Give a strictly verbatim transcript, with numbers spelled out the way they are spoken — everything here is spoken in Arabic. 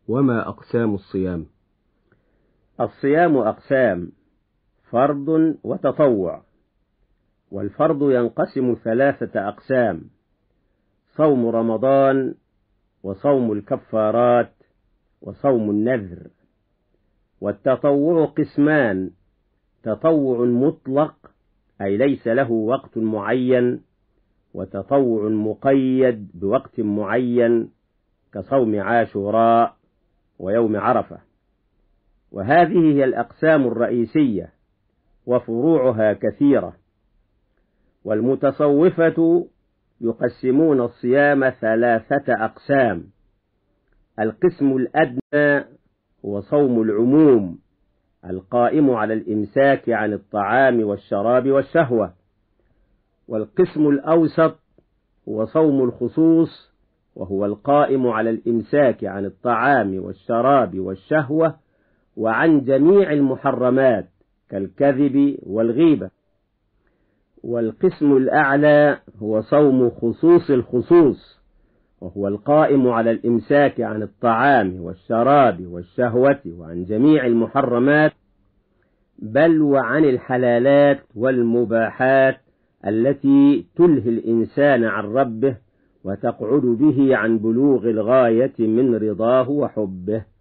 وما أقسام الصيام؟ الصيام أقسام: فرض وتطوع. والفرض ينقسم ثلاثة أقسام: صوم رمضان، وصوم الكفارات، وصوم النذر. والتطوع قسمان: تطوع مطلق أي ليس له وقت معين، وتطوع مقيد بوقت معين كصوم عاشوراء ويوم عرفة. وهذه هي الأقسام الرئيسية، وفروعها كثيرة. والمتصوفة يقسمون الصيام ثلاثة أقسام: القسم الأدنى هو صوم العموم القائم على الإمساك عن الطعام والشراب والشهوة. والقسم الأوسط هو صوم الخصوص، وهو القائم على الإمساك عن الطعام والشراب والشهوة وعن جميع المحرمات كالكذب والغيبة. والقسم الأعلى هو صوم خصوص الخصوص، وهو القائم على الإمساك عن الطعام والشراب والشهوة وعن جميع المحرمات، بل وعن الحلالات والمباحات التي تلهي الإنسان عن ربه وتقعد به عن بلوغ الغاية من رضاه وحبه.